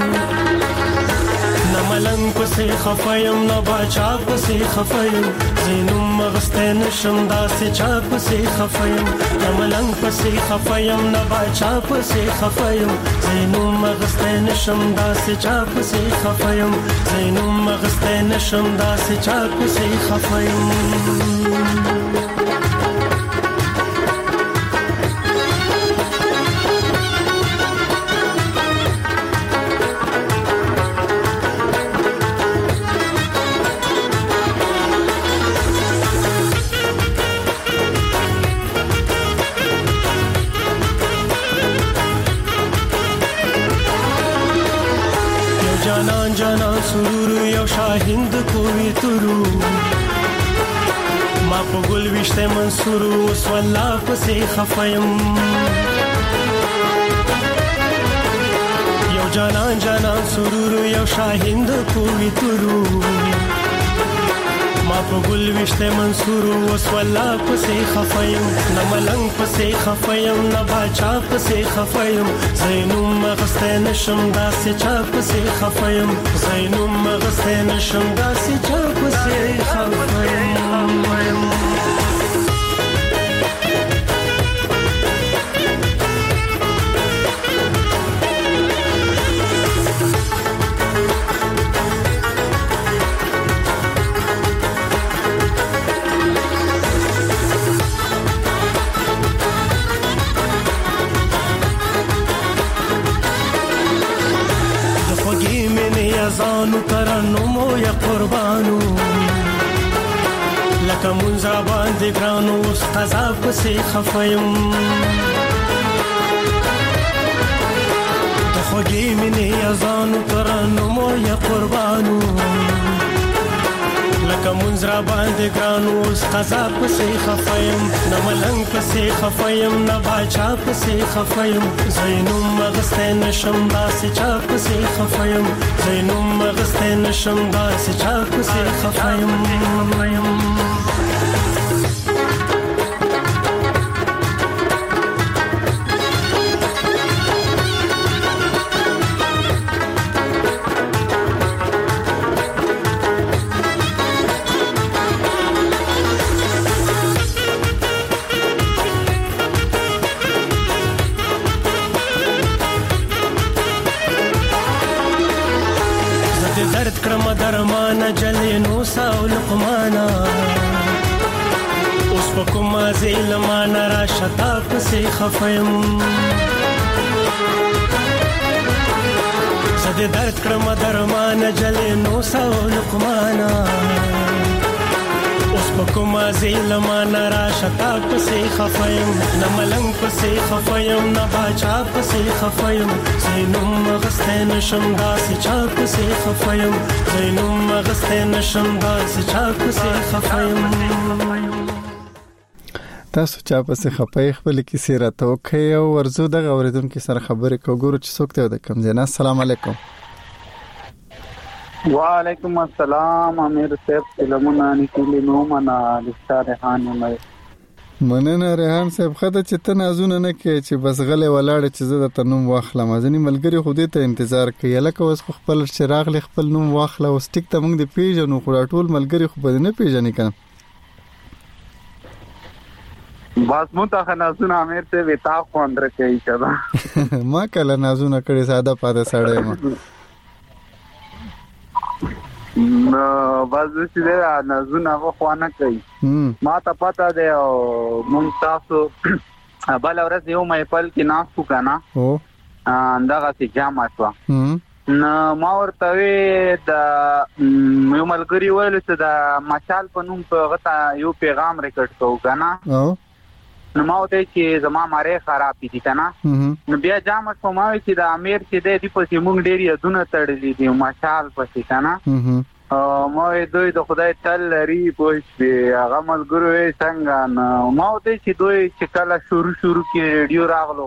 نه ملنګ پسې خفایم نه باچا پسې خفایم زینوم مغسته نشم داسې چا پسې خفایم نه ملنګ پسې خفایم نه باچا پسې خفایم زینوم مغسته نشم داسې چا پسې خفایم زینوم مغسته نشم داسې چا پسې خفایم جانان جانان سرور یو شاهند کوی ترو ما په ګل وشته منصور اوس والله پسې خفایم یو جانان جانان سرور یو شاهند کوی ترو ما په ګل وشته منصور اوس والله پسې خفایم نه ملنګ پسې خفایم نه باچا پسې خفایم زینوم مغسته نشم داسې چا پسې خفایم زینوم مغسته نشم داسې چا پسې خفایم ازانو ترنمو یا قربانو لکه مونږ را باندې ګرانو اوس قضا پسې خفیم د خوږې مینې ازانو ترنمو یا قربانو لکه مونږ را باندې ګرانو اوس قضا پسې خفیم نه ملنګ پسې خفیم نه باچا پسې خفیم زینوم مغسته نشم داسې چا پسې خفیم زینوم مغسته نشم داسې چا پسې خفیم درمانه جلینو ساو لقمانا اوس په کومه زیلمانه را شتا پسې خفیم زده درد کړم درمانه جلینو ساو لقمانا اوس په کومه زیلمانه را شتا پسې خفیم نه ملنګ پسې خفیم نه باچا پسې خفیم زینوم مغسته نشم داسې چا پسې خفیم زینوم مغسته نشم داسې چا پسې خفیم تاسو چا پسې خپای خپل کیسې راته وکي او ورزو د اوریدونکو سره خبرې کوو چې څوک ته د کم ځای. السلام علیکم. وعلیکم السلام امیر صاحب سلامونه نکلی نو منا لستار خان مې مننه ریحان صاحب خدای چې ته نازونه نه کې چې بس غلې ولاړ چې زه د تنوم واخلم ځنی ملګری خو دې ته انتظار کوي لکه اوس خپل چراغ ل خپل نوم واخله او سټیک ته موږ د پیژنو خو ټول ملګری خو به نه پیژنې کنه بس مو ته نازونه امیر ته وتا خو اندر کوي کړه ما کله نازونه کړي ساده پاده سړی ما نو بس چې نازونه وخوانه کوي ما ته پتا دی او مونږ تاسو بل ورځ یو مې پل کې ناسو کنه او اندغه چې جامه شو نو ما ورته د یو ملګری ویل چې د مشال په نوم په غته یو پیغام ریکارډ کوو کنه نو ما ته چې زما ماره خراب دي کنه نو بیا جامه شو ما چې د امیر چې د دې په مونږ ډېری دونه تړلې دي مشال پسې کنه ما دوی د خدای تل لري پوښ دی هغه ملګرو یې څنګه نو ما ته چې دوی چې کله شروع شروع کې ریډیو راغلو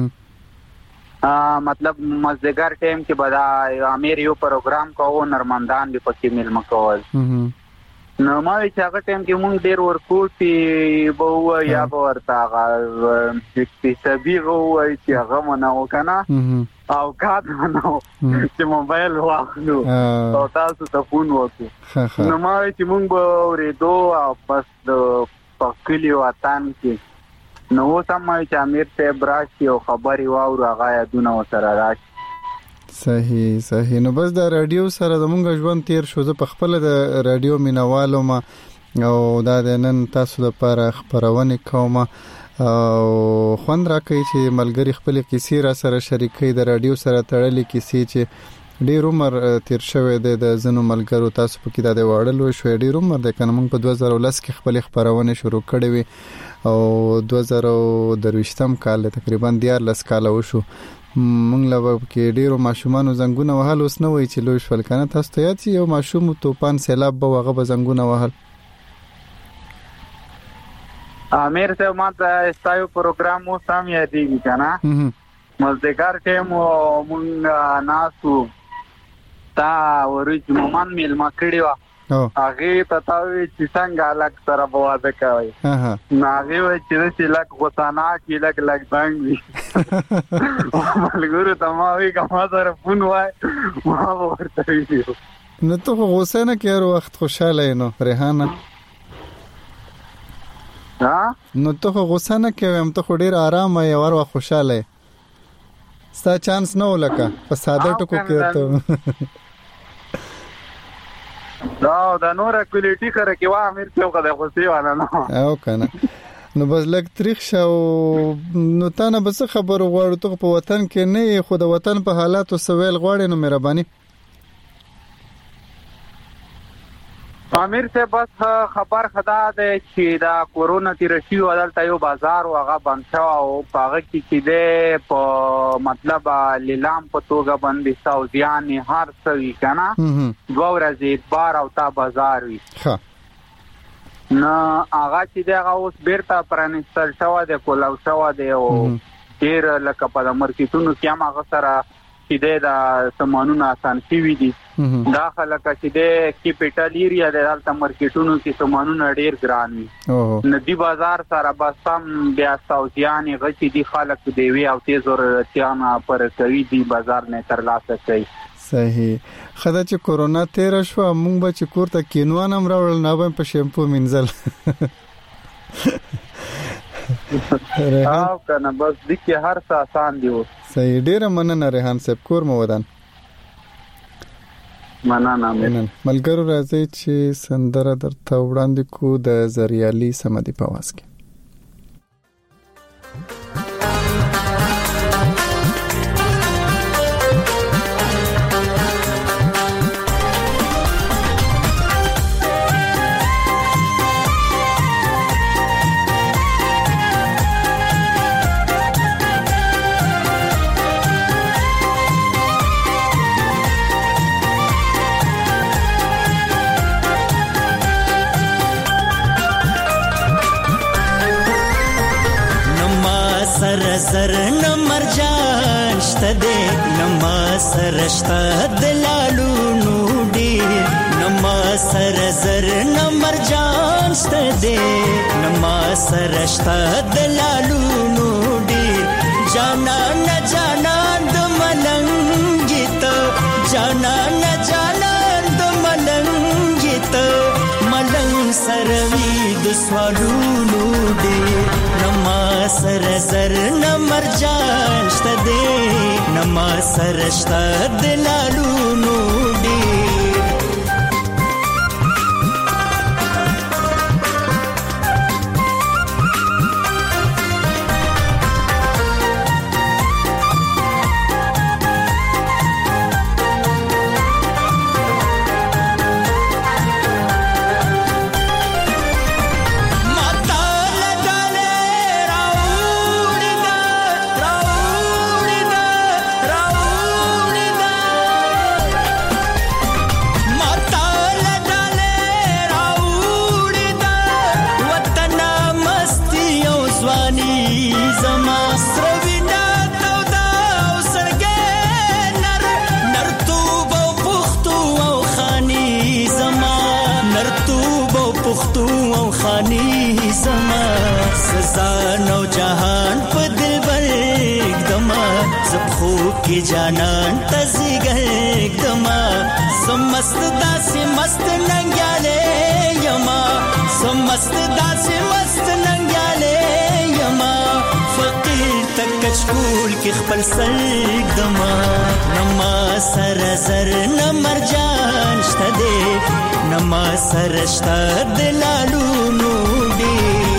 مطلب مزدګر ټیم کې بدا امیر یو پروګرام کوو نرمندان به پکې ملما کول نو ما چې هغه ټیم کې مونږ ډېر ورکوټي بو یا ورتا هغه اقتصادي وو چې هغه منو کنه او کاټ منو چې موبایل واخلو او تاسو ته فون وکړو نو ما چې مونږ به ورېدو او پس د پکلی وطن کې نو سم چې امیر صاحب راشي او خبري واورو هغه یادونه وسره راشي صحیح صحیح نو بس د رادیو سره د مونږ ژوند تیر شو زه په خپل د رادیو مینوالو ما او دا د نن تاسو لپاره خبرونه کوم او خوند راکړي چې ملګری خپل کیسې را سره شریکي د رادیو سره تړلې کیسې چې ډیر عمر تیر شوی د زنو ملګرو تاسو په کې د وړلو شو ډیر عمر د کنه مونږ په دوه زره ولس کې خپل خبرونه شروع کړې وي او دوه زره درويشتم کال تقریبا دیارلس کال وشو مونږ لا کې ډیرو ماشومان زنګونه وهل اوس نه وای چې لوي شول کنه تاسو ته یاد یو ماشوم توپان سیلاب به هغه به زنګونه وهل امیر صاحب ماته استایو پروګرام مو سم یادېږي کنه مزدګار ټیم مونږ ناسو تا ورج مومن میل ما کړیو هغه پتاوي چې څنګه الګ سره بواده کوي ناغي و چې چې لک غوسانا کې لک لک باندې ملګرو ته ما وی کومه سره فون وای ما ورته ویو نو ته غوسه نه کېر وخت خوشاله نو ریحانه ها نو ته غوسه نه کوم ته ډیر آرام ای او ور خوشاله ستا چانس نه ولکه په ساده ټکو کې ته دا د نور کوالټي خره کې وا امیر څو غده خوشي وانه نو او کنه نو بس لک تاریخ شو نو تانه بس خبر غواړو ته په وطن کې نه خو د وطن په حالاتو سوال غواړي نو مهرباني امیر سے بس خبر خدا ده چې دا کورونا تیرشي او دلته یو بازار او هغه بند شو او هغه کې چې ده په مطلب لیلام په توګه باندې سعودیان هر څوی کنه دوه ورځې بار او تا بازار وي ها نو هغه چې ده اوس بیرته پرانستل شو ده کولاو شو ده او ډیر لکه په مارکیټونو کې هم هغه سره چې ده سامانونه آسان شي دي دا خلک چې د کیپټل ایریا د دلته مارکیټونو کې سامانونه ډیر ګران وي ندی بازار سره بس هم بیا سعودیان غچي دي خلک دی وی او تیز ورتیانه پر کوي دی بازار نه ترلاسه کوي صحیح خدای چې کورونا تیر شو موږ به چې کور ته کینوان هم راول نه به په شیمپو منزل او کنه بس دغه هر څه آسان دی صحیح ډیر مننه ریحان صاحب کور مو ودان مننه مننه ملګرو راځي چې سندره درته وړاندې کو د زریالي سمدي په واس کې سر نمر جان شته نما سرشته دلالو نوډي نما سر زر نمر جان شته نما سرشته دلالو نوډي جانا نه جانا د ملنګیت جانا نه جانا د ملنګیت ملنګ سروي د سوالو نوډي نما سر زر نمر جان شته دې نما سر شته دلالو نوډي سزانو جهان په دل برګ دما زب خو کې جانان تزګ دما سمست داسې مست ننګاله یما سمست داسې مست ننګاله یما فقیر تک شکول کې خپل سرګ دما نما سر زر نمر جان شته دې نما سر شته دلالو نوډي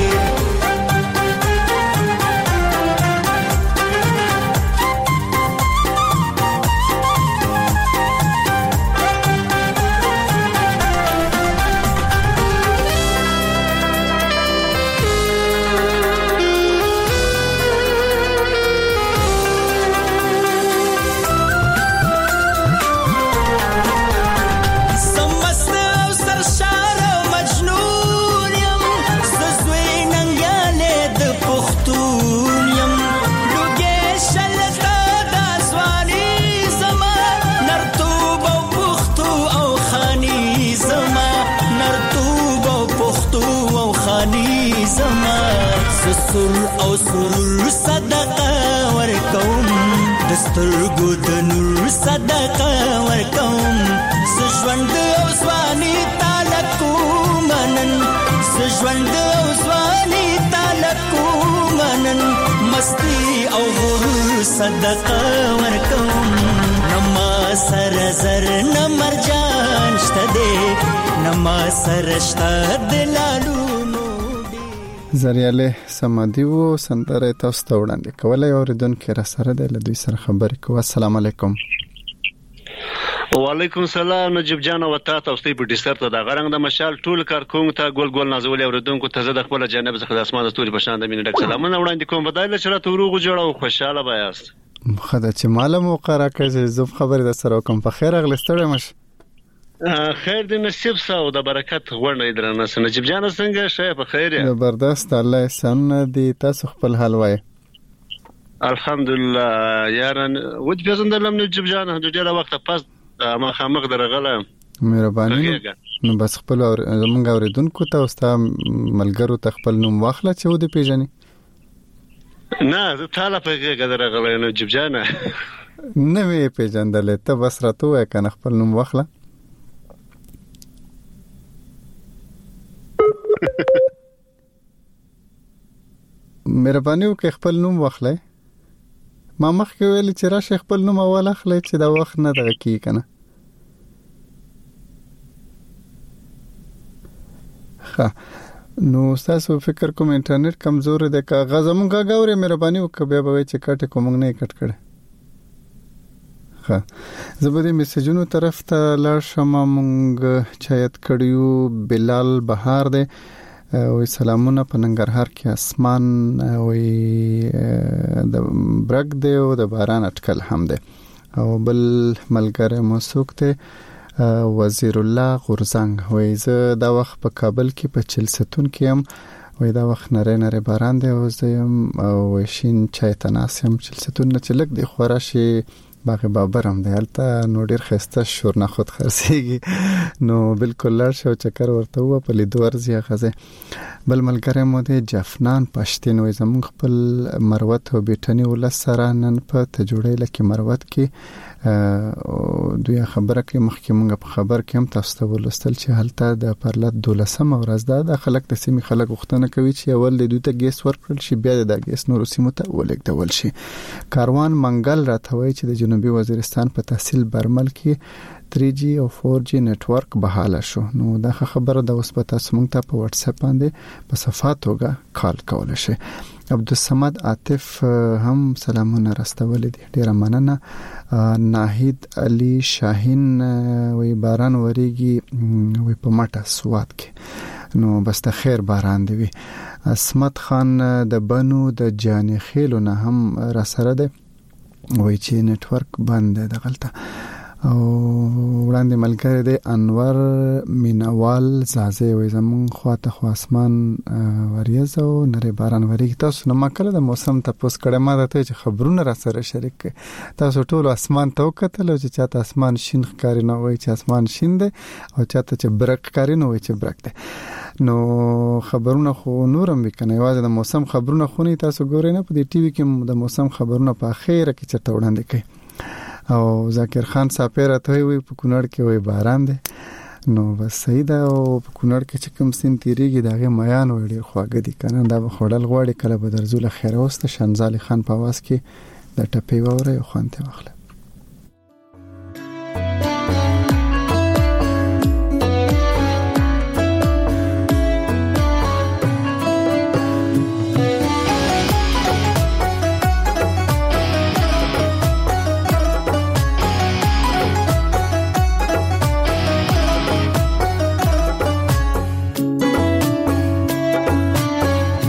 سر او سرور صدقه ورکوم دسترګو د نور صدقه ورکوم سژوند او ځواني تعالی کومنن سژوند او ځواني تعالی کومنن مستی او غرور صدقه ورکوم نما سر زر نمر جان شته دې نما سر شته دلالو زریاله سمادي وو سندره تاسو ته وړاندې کولای اوریدونکو را سره د لدوی سره خبرې کوو. السلام علیکم. وعلیکم السلام نجیب جان او تاسو تاسو په ډیسر ته د غرنګ د مشال ټول کارکون ته ګول ګول نازولې اوردونکو ته زه د خپل جنب څخه د اسمان ستوري په شان د مینه ډک سلامونه وړاندې کوم بدایله چې راته وروغو جوړو خوشاله بایاست خدای چې معلوم وقره کوي زه خبر د سره کوم په خیر اغلستړم مش خیر دې نصیب ساو د برکت غونډې درنه نجیب جان څنګه شې په خیر یې زبردست الله سن دې تاسو خپل حال وای الحمدلله یارن ود پیژندلم نجیب جان د ډیره وخت پس ما خامخ درغله مهرباني نو بس خپل اور زمونږ اوریدونکو ته اوستا ملګرو ته خپل نوم واخله چې ودی پیژنې نه زه تعالی په کې درغله نجیب جان نه مې پیژندل ته بس راته وای کنه خپل نوم واخله مهرباني وکړه خپل نوم واخله ما مخکې ویل چې راشه خپل نوم اول اخلي چې دا وخت نه دغه کی کنه ها نو تاسو فکر کوم انټرنیټ کمزور دی کا غزمونګه غوړې مهرباني وکړه بیا به چې کټ کوم نه کټ کړه ها زبردي میسجونو طرف ته لاړ شم مونږ چایت کړیو بلال بهار دی وی سلامونه په ننګرهار کې اسمان وی د برګ دی او د باران اٹکل هم دی او بل ملګری موسوک ته وزیر الله غورزنګ وی زه دا وخت په کابل کې په چلستون کې هم وی دا وخت نری نری باران دی او زم او شین چای تناسم چلستون نه چلک دی خوراشي باغ بابر هم دی البته نو ډیر خسته شور نه خود خرسيږي نو بالکل لار شو چکر ورته و په لیدو ورزي غزه بل ملګری مو دی جفنان پښتين وې زمون خپل مروت او بیٹنی ول سره نن په تجوړې لکه مروت کې دوی خبره کې مخکې مونږ په خبر کې هم تاسو ته ولستل چې هلته د پرلط دولسم ورځ ده د خلک د سیمې خلک وختونه کوي چې اول د دوی ته ګیس ورکړل شي بیا د ګیس نور سیمه ته ولګدول شي کاروان منګل راته چې د جنوبي وزیرستان په تحصیل برمل کې تری جی او فور جی نتورک بحاله شو نو دا خبره د اوس په تاسو مونږ ته په واتس اپ باندې په صفاتوګه کال کول شي عبدالصمد عاطف هم سلامونه راستول دي ډیره مننه ناهید علي شاهین وی باران وریږي وی په مټه سواد کې نو بس ته خیر باران دی وی اسمت خان د بنو د جان خیلو نه هم را سره ده وی چې نتورک بند ده غلطه او وړاندې ملګری دی انور مینوال زازه وي زمون خواته خو اسمان وریځو نری باران وریږي تاسو نو مکله د موسم تاسو کړه ما ته چې خبرونه را سره شریک تاسو ټول اسمان ته وکتل چې چاته اسمان شین ښکاری نه وي چې اسمان شین دی او چاته چې برق ښکاری نه وي چې برق دی نو خبرونه خو نورم وکنه یوازې د موسم خبرونه خو نه تاسو ګورئ نه په دې ټي وي کې د موسم خبرونه په اخیره کې چټه وړاندې کوي او ذاکر خان صاحب ته وی په کونړ کې وی باران دی نو بس صحیح ده او په کونړ کې چې کوم سین تیریږي دغه میان وړي خواږه دي کنه دا خړل غواړي کله به درزول خیر اوست شنزالي خان په واس کې د ټپي وره یو خوانته واخله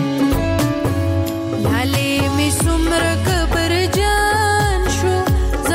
لاله می سمر کبر جان شو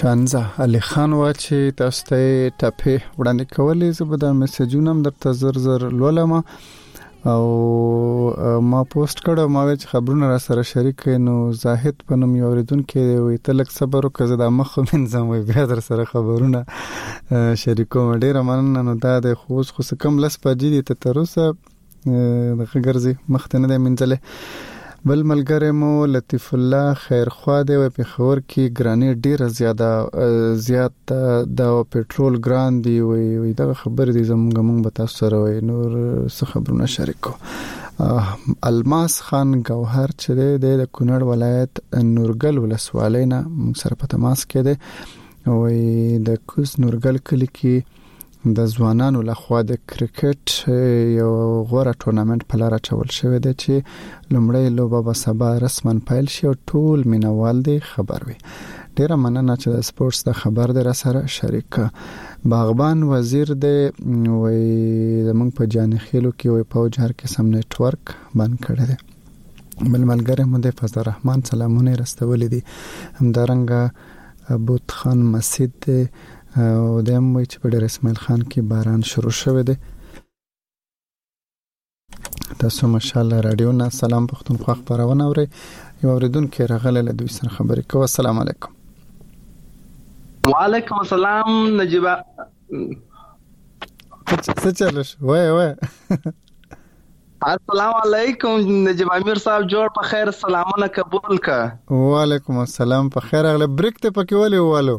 شانزه علي خان وا چې تاسو ته ټاپه وړاندې کولې زبده میسجونه هم درته زر زر لولم او ما پوسټ کړو ما چې خبرونه را سره شریک نو زاهد پنوم یو اوریدونکو وي تلک صبر وکړه د مخ منځم وي بیا در سره خبرونه شریکوم ډیره مننه نو دا د خوښ خو کم لس پاجې ته تروسه د خګرزي مخته نه منځله بل ملګری مو لطیف الله خیرخوا دی په خبر کې ګرانی ډیره زیاده زیات د پټرول ګران دی وي دا خبر دی زموږ موږ به تاسو سره وي نور څه خبرونه شریکو الماس خان گوهر چې د کونړ ولایت نورګل ولسوالۍ نه موږ سره په تماس کې دی وي د کوس نورګل کلی کې د ځوانانو لخوا د کرکټ یو غوړه ټورنمنت په لار چول شوې ده چې لومړی لوبه به سبا رسما پیل شي او ټول مینوال دي خبر وي ډیره مننه چې د سپورتس د خبر در سره شریک باغبان وزیر دی وي زمونږ په جانخیلو کې وي په هر قسم نت ورک باندې کړی دی بل ملګری مو د فضل الرحمن سلامونه رسولې دي همدارنګه بوت خان مسجد او دیم وی چې په ډېر اسماعیل خان کې باران شروع شوه دی تاسو ماشاءالله رادیو نه سلام پښتونخوا خبرونه اوري یو اوریدونکو راغله له دوی سره خبرې کوي السلام علیکم وعلیکم السلام نجيبه څه چلش وای وای السلام علیکم نجيب امیر صاحب جوړ په خیر سلامونه قبول کا وعلیکم السلام په خیر اغله بریک ته پکې ولې والو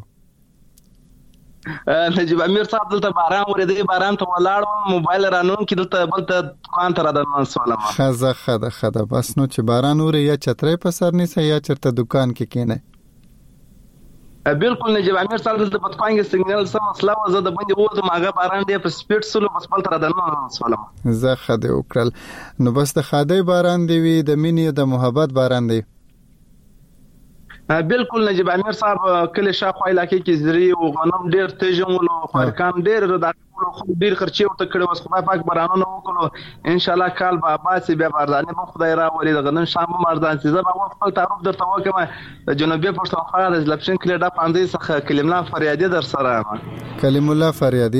نجيب امیر صاحب دلته باران ورېدی باران ته ولاړم موبایل رانون کې دلته بلته دکان ته را دنه سوالم خزه خده خده بس نو چې باران ورې یا چترې په سر نیسه یا چرته دکان کې کینه بالکل نجيب امیر صاحب دلته په دکان کې سیګنل سم مسله و زه د باندې وته ماغه باران دی په سپیډ سلو بس بلته را دنه سوالم زه خده وکړل نو بس د خاده باران دی وی د مینې د محبت باران دی بالکل نجيب امیر صاحب کله شاخو علاقې کې زری او غنم ډیر تجمل او خرکان ډیر د خو ډیر خرچي او تکړه وس خدای پاک برانونه وکړو ان شاء الله کال به آباد بیا باردانه مو خدای را ولې د غنن شام مردان چې زما خپل تعارف درته وکم د جنوبي پښتونخوا د لپشن کلیډا پاندې څخه کلیم الله فریادي در سره کلیم الله فریادي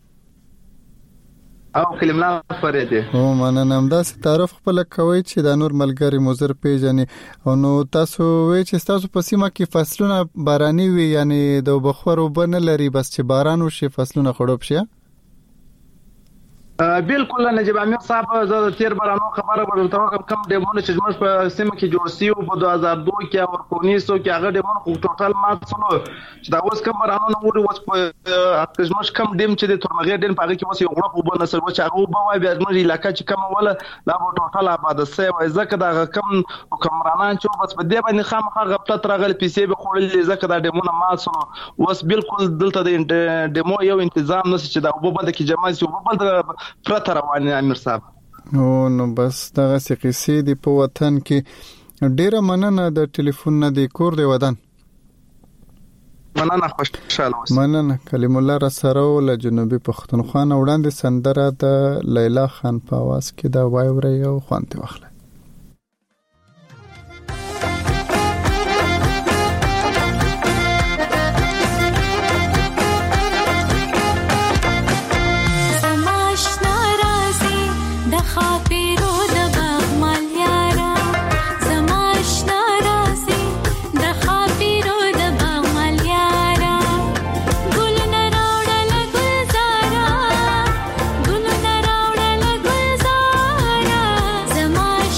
او کلیم الله فریادي او مننه همداسې تعارف خپل کوي چې د نور ملګری مزر پیژني او نو تاسو وی چې تاسو په سیمه کې فصلونه باراني وي یعنی د بخور وبن لري بس چې باران وشي فصلونه خړوب شي بالکل نجيب امیر صاحب زه د تیر بارانو خبره ورته کوم کم ډیمونه چې موږ په سیمه کې جوړ سیو په دوه هزار دوه کې او کونیسو کې هغه ډیمونه خو ټوټل مات شول چې دا اوس کم بارانو نه وړي اوس په اکشمش کم ډیم چې د تورمغې ډیم په هغه کې اوس یو غړپ وبنه سر و چې هغه وبوي بیا موږ علاقې چې کم ولا لا ټوټل آباد سه وای ځکه دا کم حکمرانان چې بس په دې باندې خامخا غفلت راغلي پیسې به خورلې ځکه دا ډیمونه مات شول اوس بالکل دلته د ډیمو یو تنظیم نشي چې دا وببل کې جمع شي وببل پرته روانه امیر صاحب او نو بس دغه سقيسي دی په وطن کې ډیره مننه د ټلیفون نه دی کور دی ودان مننه خوشاله اوسه مننه کلیم الله رسره ول جنوبي پښتونخوا وړاندې سندره د لیلا خان په आवाज کې دا وایوري او خوانته واخله زما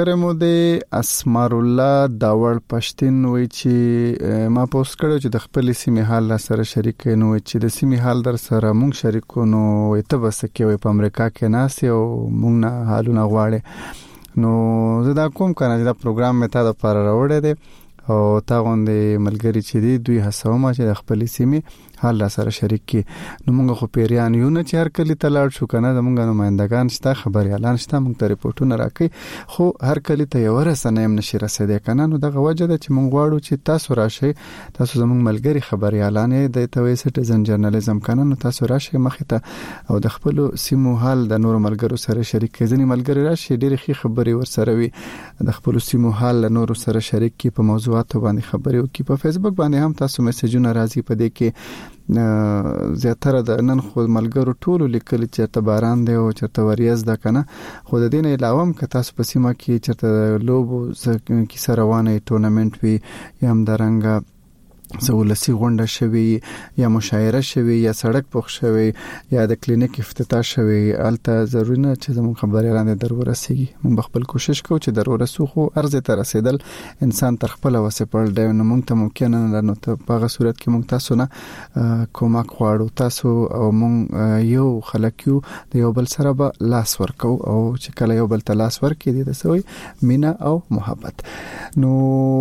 ملګری مو د اسمار الله داوړ پښتين وای چې ما پوسټ کړو چې د خپل سیمه حال سره شریک نو چې د سیمه حال در سره مونږ شریکو نو ته بس کې وای په امریکا کې ناس او مونږ نه حالونه غواړي نو زه دا کوم کنه چې دا پروګرام مته د پر راوړې دي او تا غوندې ملګری چې دی دوی هڅوم چې د خپل سیمه حال سره شریک کی نو موږ خو پیریان یو نه چې هر کلی تلاړ شو کنه زمونږ نمائندگان شته خبري اعلان شته موږ ته ریپورتونه راکې خو هر کلی ته یو رسنه هم نشي رسیدې کنه نو دغه وجه ده چې موږ غواړو چې تاسو راشي تاسو زمونږ ملګری خبري اعلان د توي سټیزن جرنالیزم کنه نو تاسو راشي مخه ته او د خپل سیمو حال د نور ملګرو سره شریک ځنی ملګری راشي ډېری خي خبري ور سره وي د خپل سیمو حال له نور سره شریک کی په موضوعاتو باندې خبري وکي په فیسبوک باندې هم تاسو میسجونه راځي په دې کې زیاتره د نن خو ملګرو ټولو لیکل چې ته باران دی او چرته وریاز ده کنه خو د دین علاوه هم که تاسو په سیمه کې چرته لوبو کې سره روانه ټورنمنت وي یا هم درنګ سولسی غونډه شوی یا مشاعره شوی یا سړک پوښ شوی یا د کلینیک افتتاح شوی الته ضروري نه چې زموږ خبرې لاندې درو رسیږي موږ خپل کوشش کوو چې درو رسو خو ارزه ته رسیدل انسان تر خپل وسه پړل دی نو موږ ته ممکن نه نو ته په هغه صورت کې موږ تاسو نه کومک غواړو تاسو او موږ یو خلک یو د یو بل سره به لاس ورکو او چې کله یو بل ته لاس ورکې دي د سوی مینا او محبت نو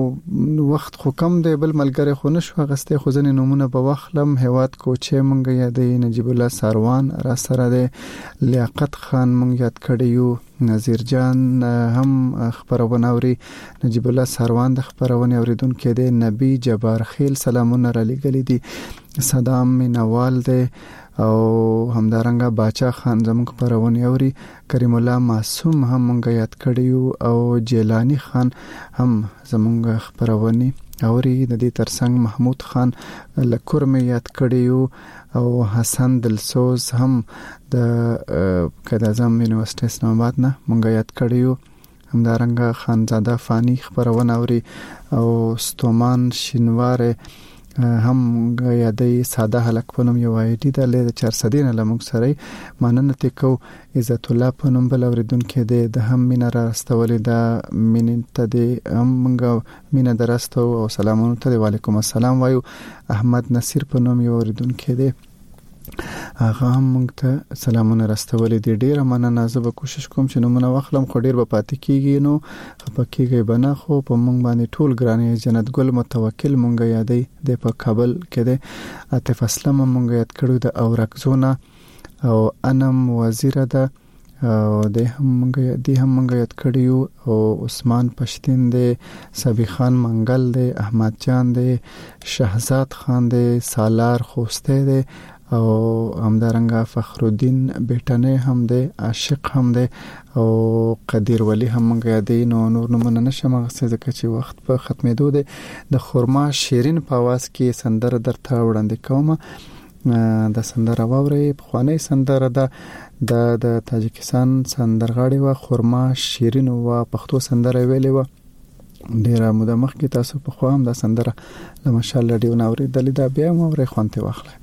وخت خو کم دی بل ملګری خو شو غسته خو ځنې نمونه په وخلم هواد کوچې مونږ یادې نجیب الله ساروان را سره د لیاقت خان مونږ یاد کړیو نذیر جان هم خبرونه اوري نجیب الله ساروان د خبرونه اوریدونکو دی نبی جبار خیل سلامونه را لګلې دي صدام مینوال دی او همدارنګه باچا خان زموږ خبرونه اوري کریم الله معصوم هم مونږ یاد کړیو او جیلانی خان هم زموږ خبرونه اوري د دې ترڅنګ محمود خان لکور مې یاد کړیو او حسن دلسوز هم د قائد اعظم یونیورسيټي اسلام آباد نه مونږ یاد کړیو همدارنګه خانزاده فانی خبرونه اوري او ستومان شینوار هم یادې ساده هلک په نوم یو ایډي د لید چار سدین لمغ سره ماننه تکو عزت الله په نوم بل اوریدونکو د هم مینا راستولې د مینته د همغه مینا درستو او سلامونه ته وعلیکم السلام وایو احمد نصیر په نوم یو اوریدونکو دی هغه هم موږ ته سلامونه راستولې دي ډیره مننه زه به کوشش کوم چې نومونه واخلم خو ډیر به پاتې کیږي نو خپکیږي بنا خو په موږ باندې ټول ګرانې جنت ګل متوکل مونږ یادې د په کابل کې ده عاطف اسلم مونږ یاد کړو د اورک زونه او انم وزیر ده او د هم مونږ دی هم مونږ یاد کړیو او عثمان پښتين دی سبي خان منګل دی احمد جان دی شهزاد خان دی سالار خوسته دی او همدارنګه فخر الدین بیٹنه هم دی عاشق هم دی او قدیر ولی هم مونږ یادې نو نور نمونه نشم غسه ځکه چې وخت په ختمېدو دی د خرما شیرین په आवाज کې سندره درته وړاندې کوم د سندره واوري په خواني سندره ده د تاجکستان سندرغاړي و خرما شیرین او پښتو سندره ویلې و ډیره موده مخکې تاسو په خو هم د سندره لمشال ډیو ناوري د لیدا بیا مو ورې خوانته واخله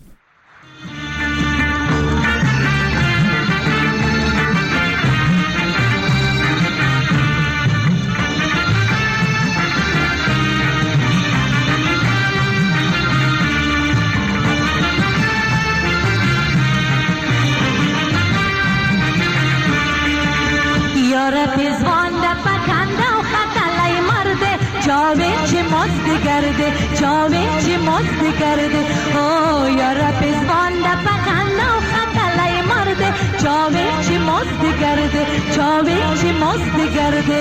کرده چاوی چی مست کرده او یارا پیزوان دا پکند و خطلای مرده چاوی چی مست کرده چاوی چی مست کرده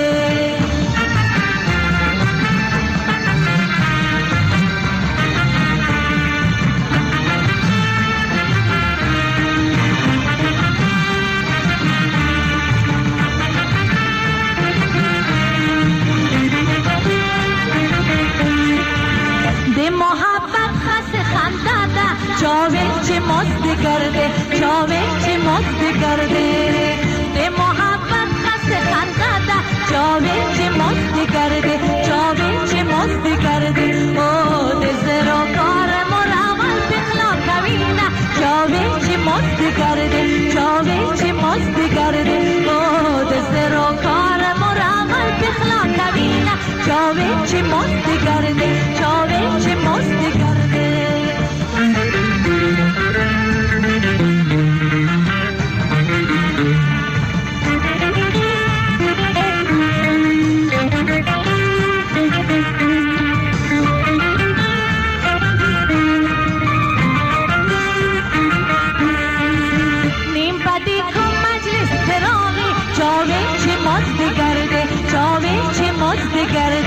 چاوی چی مست کرده چاوی چی مست کرده به محبت خست خنده ده چاوی چی مست کرده چاوی چی مست کرده او دزر و کار مراول بخلا کوینه چاوی چی مست کرده چاوی چی مست کرده او دزر و کار مراول چه مست گرده چاوه چه مست گرده نیم پتی کم مجلس تراغی چاوه چه مست گرده چاوه چه مست گرده